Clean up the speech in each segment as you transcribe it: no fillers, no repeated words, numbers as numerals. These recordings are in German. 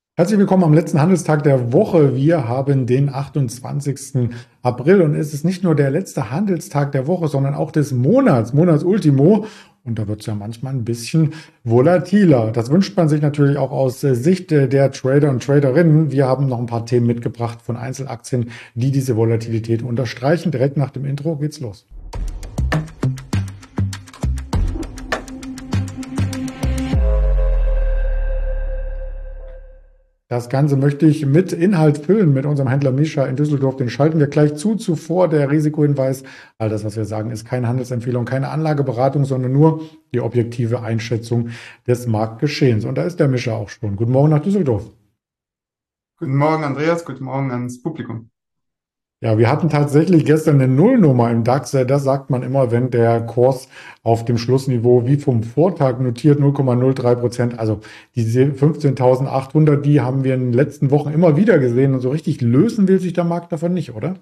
Herzlich willkommen am letzten Handelstag der Woche. Wir haben den 28. April und es ist nicht nur der letzte Handelstag der Woche, sondern auch des Monats, Monatsultimo. Und da wird es ja manchmal ein bisschen volatiler. Das wünscht man sich natürlich auch aus Sicht der Trader und Traderinnen. Wir haben noch ein paar Themen mitgebracht von Einzelaktien, die diese Volatilität unterstreichen. Direkt nach dem Intro geht's los. Das Ganze möchte ich mit Inhalt füllen mit unserem Händler Mischa in Düsseldorf. Den schalten wir gleich zu. Zuvor der Risikohinweis. All das, was wir sagen, ist keine Handelsempfehlung, keine Anlageberatung, sondern nur die objektive Einschätzung des Marktgeschehens. Und da ist der Mischa auch schon. Guten Morgen nach Düsseldorf. Guten Morgen, Andreas. Guten Morgen ans Publikum. Ja, wir hatten tatsächlich gestern eine Nullnummer im DAX. Das sagt man immer, wenn der Kurs auf dem Schlussniveau wie vom Vortag notiert 0,03%. Also diese 15.800, die haben wir in den letzten Wochen immer wieder gesehen. Und so richtig lösen will sich der Markt davon nicht, oder?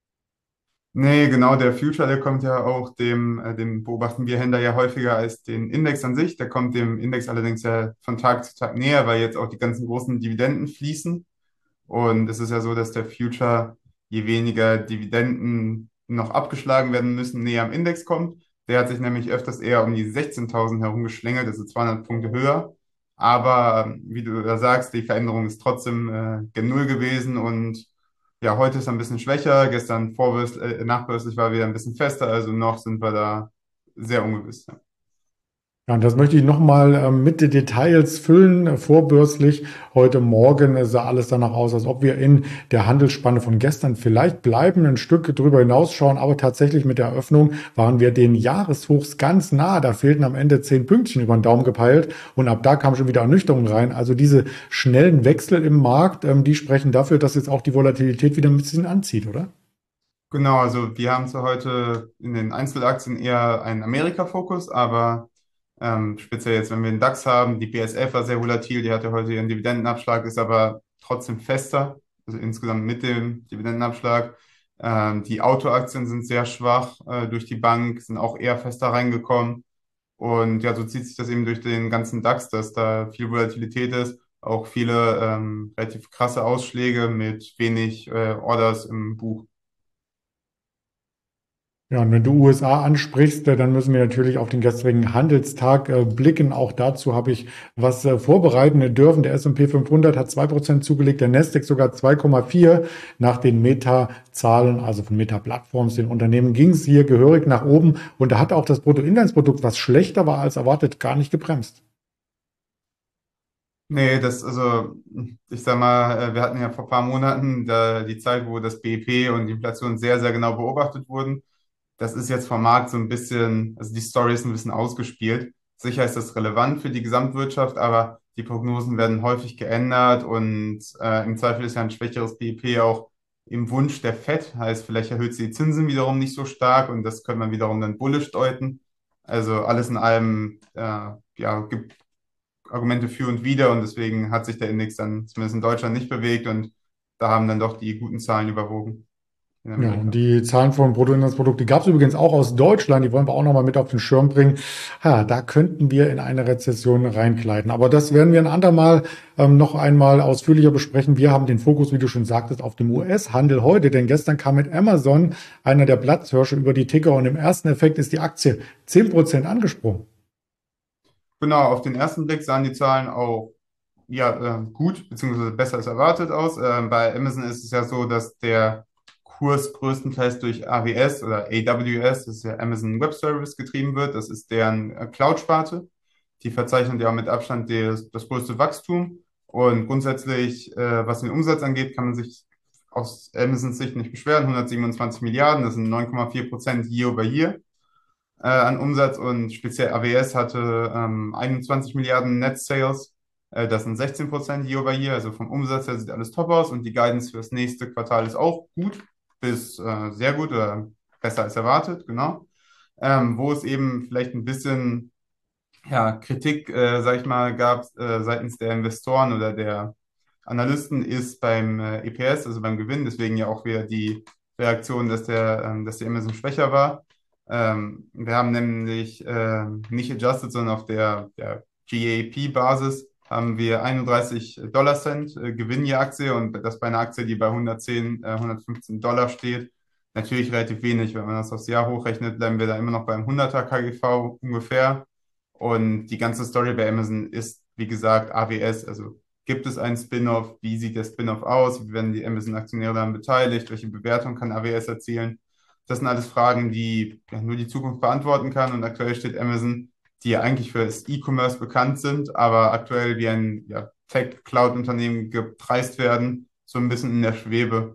Nee, genau, der Future, der kommt ja auch dem beobachten wir Händler ja häufiger als den Index an sich. Der kommt dem Index allerdings ja von Tag zu Tag näher, weil jetzt auch die ganzen großen Dividenden fließen. Und es ist ja so, dass der Future, je weniger Dividenden noch abgeschlagen werden müssen, näher am Index kommt. Der hat sich nämlich öfters eher um die 16.000 herumgeschlängelt, also 200 Punkte höher. Aber wie du da sagst, die Veränderung ist trotzdem gen Null gewesen und ja, heute ist er ein bisschen schwächer. Gestern nachbörslich war er wieder ein bisschen fester, also noch sind wir da sehr ungewiss. Ja. Ja, und das möchte ich nochmal mit den Details füllen. Vorbörslich heute Morgen sah alles danach aus, als ob wir in der Handelsspanne von gestern vielleicht bleiben, ein Stück drüber hinausschauen. Aber tatsächlich mit der Eröffnung waren wir den Jahreshochs ganz nah. Da fehlten am Ende 10 Pünktchen über den Daumen gepeilt. Und ab da kam schon wieder Ernüchterung rein. Also diese schnellen Wechsel im Markt, die sprechen dafür, dass jetzt auch die Volatilität wieder ein bisschen anzieht, oder? Genau, also wir haben zwar heute in den Einzelaktien eher einen Amerika-Fokus, aber speziell jetzt, wenn wir den DAX haben, die BSF war sehr volatil, die hatte heute ihren Dividendenabschlag, ist aber trotzdem fester, also insgesamt mit dem Dividendenabschlag. Die Autoaktien sind sehr schwach durch die Bank, sind auch eher fester reingekommen. Und ja, so zieht sich das eben durch den ganzen DAX, dass da viel Volatilität ist, auch viele relativ krasse Ausschläge mit wenig Orders im Buch. Ja, und wenn du USA ansprichst, dann müssen wir natürlich auf den gestrigen Handelstag blicken. Auch dazu habe ich was vorbereiten dürfen. Der S&P 500 hat 2% zugelegt, der Nasdaq sogar 2,4. Nach den Meta-Zahlen, also von Meta-Plattforms, den Unternehmen, ging es hier gehörig nach oben. Und da hat auch das Bruttoinlandsprodukt, was schlechter war als erwartet, gar nicht gebremst. Nee, also ich sag mal, wir hatten ja vor ein paar Monaten die Zeit, wo das BIP und die Inflation sehr, sehr genau beobachtet wurden. Das ist jetzt vom Markt so ein bisschen, also die Story ist ein bisschen ausgespielt. Sicher ist das relevant für die Gesamtwirtschaft, aber die Prognosen werden häufig geändert und im Zweifel ist ja ein schwächeres BIP auch im Wunsch der Fed, heißt vielleicht erhöht sie die Zinsen wiederum nicht so stark und das könnte man wiederum dann bullish deuten. Also alles in allem, ja, gibt Argumente für und wider und deswegen hat sich der Index dann zumindest in Deutschland nicht bewegt und da haben dann doch die guten Zahlen überwogen in Ja, und Amerika. die Zahlen vom Bruttoinlandsprodukt, die gab es übrigens auch aus Deutschland, die wollen wir auch nochmal mit auf den Schirm bringen. Ja, da könnten wir in eine Rezession reinkleiden. Aber das werden wir ein andermal noch einmal ausführlicher besprechen. Wir haben den Fokus, wie du schon sagtest, auf dem US-Handel heute, denn gestern kam mit Amazon einer der Platzhirsche über die Ticker und im ersten Effekt ist die Aktie 10% angesprungen. Genau, auf den ersten Blick sahen die Zahlen auch ja, gut, beziehungsweise besser als erwartet aus. Bei Amazon ist es ja so, dass der Kurs größtenteils durch AWS oder AWS, das ist ja Amazon Web Service, getrieben wird. Das ist deren Cloud-Sparte. Die verzeichnen ja auch mit Abstand das größte Wachstum. Und grundsätzlich, was den Umsatz angeht, kann man sich aus Amazons Sicht nicht beschweren. 127 Milliarden, das sind 9,4% Year over Year an Umsatz und speziell AWS hatte 21 Milliarden Net Sales. Das sind 16% Year over Year. Also vom Umsatz her sieht alles top aus und die Guidance für das nächste Quartal ist auch gut bis sehr gut oder besser als erwartet, genau. Wo es eben vielleicht ein bisschen ja, Kritik, sag ich mal, gab seitens der Investoren oder der Analysten ist beim EPS, also beim Gewinn, deswegen ja auch wieder die Reaktion, dass die Amazon schwächer war. Wir haben nämlich nicht adjusted, sondern auf der GAAP-Basis haben wir 31 Dollar Cent Gewinn je Aktie und das bei einer Aktie, die bei 110, 115 Dollar steht. Natürlich relativ wenig. Wenn man das aufs Jahr hochrechnet, bleiben wir da immer noch beim 100er KGV ungefähr. Und die ganze Story bei Amazon ist, wie gesagt, AWS. Also gibt es einen Spin-off? Wie sieht der Spin-off aus? Wie werden die Amazon-Aktionäre daran beteiligt? Welche Bewertung kann AWS erzielen? Das sind alles Fragen, die ja, nur die Zukunft beantworten kann. Und aktuell steht Amazon, die ja eigentlich für das E-Commerce bekannt sind, aber aktuell wie ein ja, Tech-Cloud-Unternehmen gepreist werden, so ein bisschen in der Schwebe.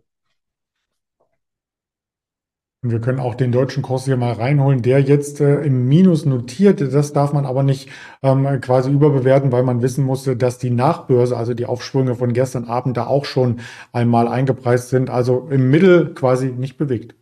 Und wir können auch den deutschen Kurs hier mal reinholen, der jetzt im Minus notiert. Das darf man aber nicht quasi überbewerten, weil man wissen musste, dass die Nachbörse, also die Aufschwünge von gestern Abend, da auch schon einmal eingepreist sind. Also im Mittel quasi nicht bewegt.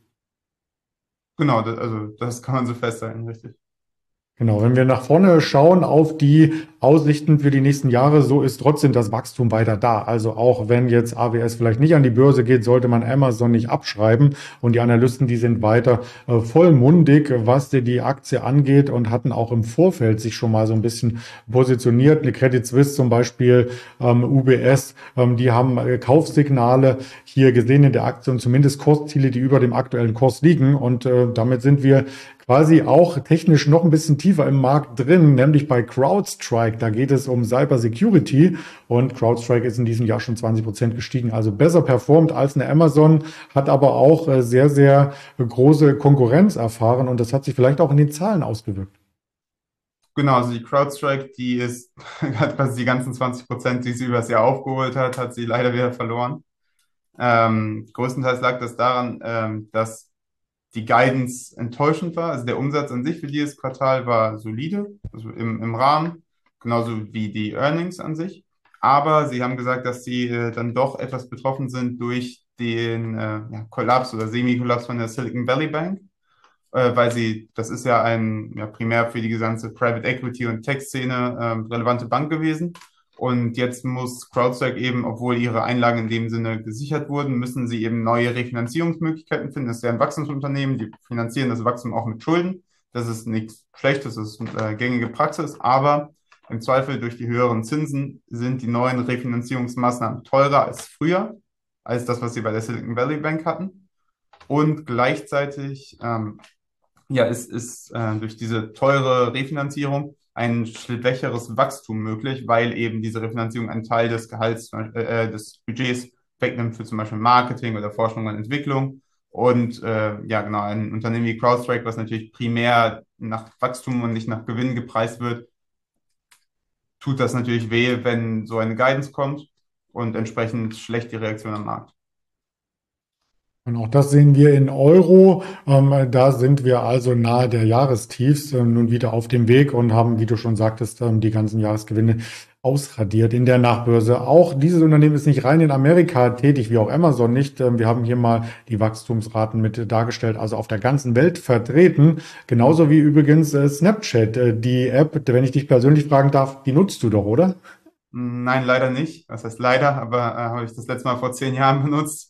Genau, also das kann man so festhalten, richtig. Genau, wenn wir nach vorne schauen auf die Aussichten für die nächsten Jahre, so ist trotzdem das Wachstum weiter da. Also auch wenn jetzt AWS vielleicht nicht an die Börse geht, sollte man Amazon nicht abschreiben. Und die Analysten, die sind weiter vollmundig, was die Aktie angeht und hatten auch im Vorfeld sich schon mal so ein bisschen positioniert. Eine Credit Suisse zum Beispiel, UBS, die haben Kaufsignale hier gesehen in der Aktie und zumindest Kursziele, die über dem aktuellen Kurs liegen. Und damit sind wir quasi auch technisch noch ein bisschen tiefer im Markt drin, nämlich bei CrowdStrike. Da geht es um Cyber Security und CrowdStrike ist in diesem Jahr schon 20% gestiegen, also besser performt als eine Amazon, hat aber auch sehr, sehr große Konkurrenz erfahren und das hat sich vielleicht auch in den Zahlen ausgewirkt. Genau, also die CrowdStrike, die ist, hat quasi die ganzen 20%, die sie übers Jahr aufgeholt hat, hat sie leider wieder verloren. Größtenteils lag das daran, dass die Guidance enttäuschend war. Also der Umsatz an sich für dieses Quartal war solide, also im Rahmen, genauso wie die Earnings an sich. Aber sie haben gesagt, dass sie dann doch etwas betroffen sind durch den ja, Kollaps oder Semi-Kollaps von der Silicon Valley Bank, weil sie, das ist ja ein ja, primär für die gesamte Private Equity und Tech-Szene relevante Bank gewesen. Und jetzt muss CrowdStrike eben, obwohl ihre Einlagen in dem Sinne gesichert wurden, müssen sie eben neue Refinanzierungsmöglichkeiten finden. Das ist ja ein Wachstumsunternehmen, die finanzieren das Wachstum auch mit Schulden. Das ist nichts Schlechtes, das ist gängige Praxis, aber im Zweifel durch die höheren Zinsen sind die neuen Refinanzierungsmaßnahmen teurer als früher, als das, was sie bei der Silicon Valley Bank hatten. Und gleichzeitig ja, ist durch diese teure Refinanzierung ein schwächeres Wachstum möglich, weil eben diese Refinanzierung einen Teil des Gehalts, des Budgets wegnimmt für zum Beispiel Marketing oder Forschung und Entwicklung. Und ja, genau, ein Unternehmen wie CrowdStrike, was natürlich primär nach Wachstum und nicht nach Gewinn gepreist wird, tut das natürlich weh, wenn so eine Guidance kommt und entsprechend schlecht die Reaktion am Markt. Und auch das sehen wir in Euro. Da sind wir also nahe der Jahrestiefs nun wieder auf dem Weg und haben, wie du schon sagtest, die ganzen Jahresgewinne ausradiert in der Nachbörse. Auch dieses Unternehmen ist nicht rein in Amerika tätig, wie auch Amazon nicht. Wir haben hier mal die Wachstumsraten mit dargestellt, also auf der ganzen Welt vertreten. Genauso wie übrigens Snapchat, die App, wenn ich dich persönlich fragen darf, die nutzt du doch, oder? Nein, leider nicht. Was heißt leider, aber habe ich das letzte Mal vor 10 Jahren benutzt.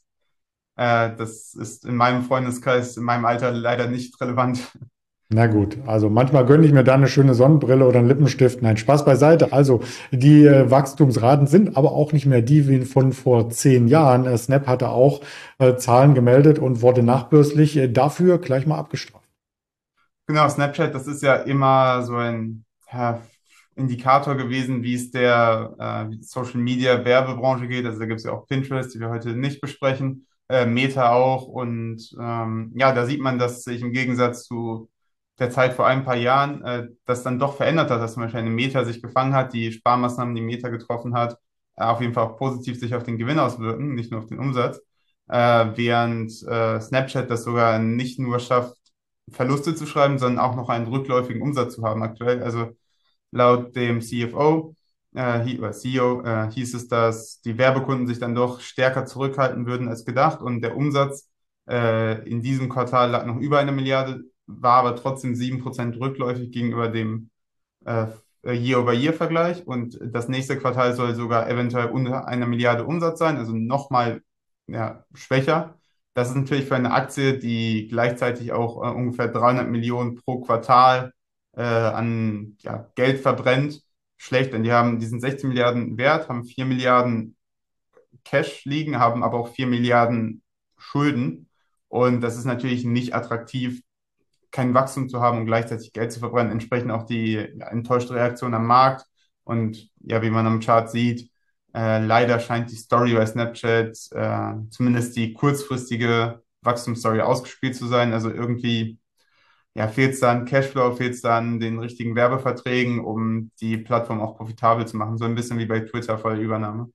Das ist in meinem Freundeskreis, in meinem Alter leider nicht relevant. Na gut, also manchmal gönne ich mir da eine schöne Sonnenbrille oder einen Lippenstift. Nein, Spaß beiseite. Also die Wachstumsraten sind aber auch nicht mehr die wie von vor 10 Jahren. Snap hatte auch Zahlen gemeldet und wurde nachbörslich dafür gleich mal abgestraft. Genau, Snapchat, das ist ja immer so ein ja, Indikator gewesen, wie es wie die Social Media Werbebranche geht. Also da gibt es ja auch Pinterest, die wir heute nicht besprechen, Meta auch. Und ja, da sieht man, dass sich im Gegensatz zu der Zeit vor ein paar Jahren das dann doch verändert hat, dass zum Beispiel eine Meta sich gefangen hat, die Sparmaßnahmen, die Meta getroffen hat, auf jeden Fall auch positiv sich auf den Gewinn auswirken, nicht nur auf den Umsatz. Während Snapchat das sogar nicht nur schafft, Verluste zu schreiben, sondern auch noch einen rückläufigen Umsatz zu haben aktuell. Also laut dem CFO oder CEO hieß es, dass die Werbekunden sich dann doch stärker zurückhalten würden als gedacht und der Umsatz in diesem Quartal lag noch über 1 Milliarde, war aber trotzdem 7% rückläufig gegenüber dem äh, Year-over-Year-Vergleich und das nächste Quartal soll sogar eventuell unter 1 Milliarde Umsatz sein, also nochmal ja, schwächer. Das ist natürlich für eine Aktie, die gleichzeitig auch ungefähr 300 Millionen pro Quartal an ja, Geld verbrennt, schlecht, denn die sind 16 Milliarden wert, haben 4 Milliarden Cash liegen, haben aber auch 4 Milliarden Schulden. Und das ist natürlich nicht attraktiv, kein Wachstum zu haben und gleichzeitig Geld zu verbrennen. Entsprechend auch die enttäuschte Reaktion am Markt. Und ja, wie man am Chart sieht, leider scheint die Story bei Snapchat, zumindest die kurzfristige Wachstumsstory ausgespielt zu sein. Also irgendwie ja, fehlt es dann Cashflow, fehlt es dann den richtigen Werbeverträgen, um die Plattform auch profitabel zu machen. So ein bisschen wie bei Twitter vor der Übernahme.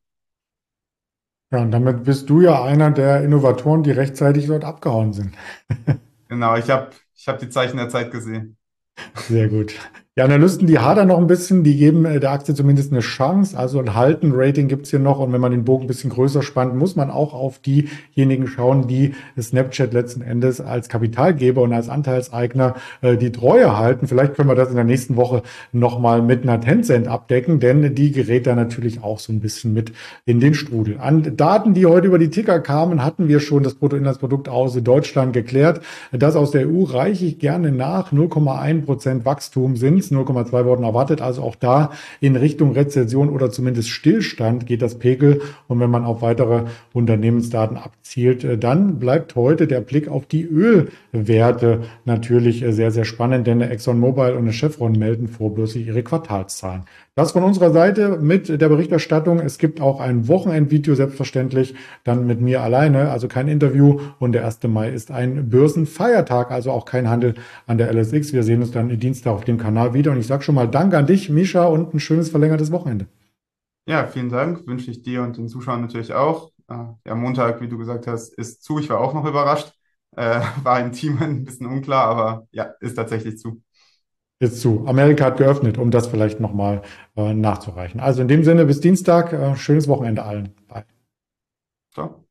Ja, und damit bist du ja einer der Innovatoren, die rechtzeitig dort abgehauen sind. Genau, ich hab die Zeichen der Zeit gesehen. Sehr gut. Die Analysten, die hadern noch ein bisschen, die geben der Aktie zumindest eine Chance. Also ein Halten-Rating gibt's hier noch. Und wenn man den Bogen ein bisschen größer spannt, muss man auch auf diejenigen schauen, die Snapchat letzten Endes als Kapitalgeber und als Anteilseigner die Treue halten. Vielleicht können wir das in der nächsten Woche nochmal mit einer Tencent abdecken, denn die gerät da natürlich auch so ein bisschen mit in den Strudel. An Daten, die heute über die Ticker kamen, hatten wir schon das Bruttoinlandsprodukt aus Deutschland geklärt. Das aus der EU reiche ich gerne nach. 0,1% Wachstum sind 0,2 wurden erwartet. Also auch da in Richtung Rezession oder zumindest Stillstand geht das Pegel. Und wenn man auf weitere Unternehmensdaten abzielt, dann bleibt heute der Blick auf die Ölwerte natürlich sehr, sehr spannend, denn eine ExxonMobil und eine Chevron melden vorbörslich ihre Quartalszahlen. Das von unserer Seite mit der Berichterstattung. Es gibt auch ein Wochenendvideo, selbstverständlich, dann mit mir alleine, also kein Interview. Und der 1. Mai ist ein Börsenfeiertag, also auch kein Handel an der LSX. Wir sehen uns dann Dienstag auf dem Kanal wieder. Und ich sage schon mal Danke an dich, Mischa, und ein schönes verlängertes Wochenende. Ja, vielen Dank. Wünsche ich dir und den Zuschauern natürlich auch. Ja, Montag, wie du gesagt hast, ist zu. Ich war auch noch überrascht. War im Team ein bisschen unklar, aber ja, ist tatsächlich zu. Jetzt zu. Amerika hat geöffnet, um das vielleicht nochmal nachzureichen. Also in dem Sinne, bis Dienstag. Schönes Wochenende allen. Bye. Ciao.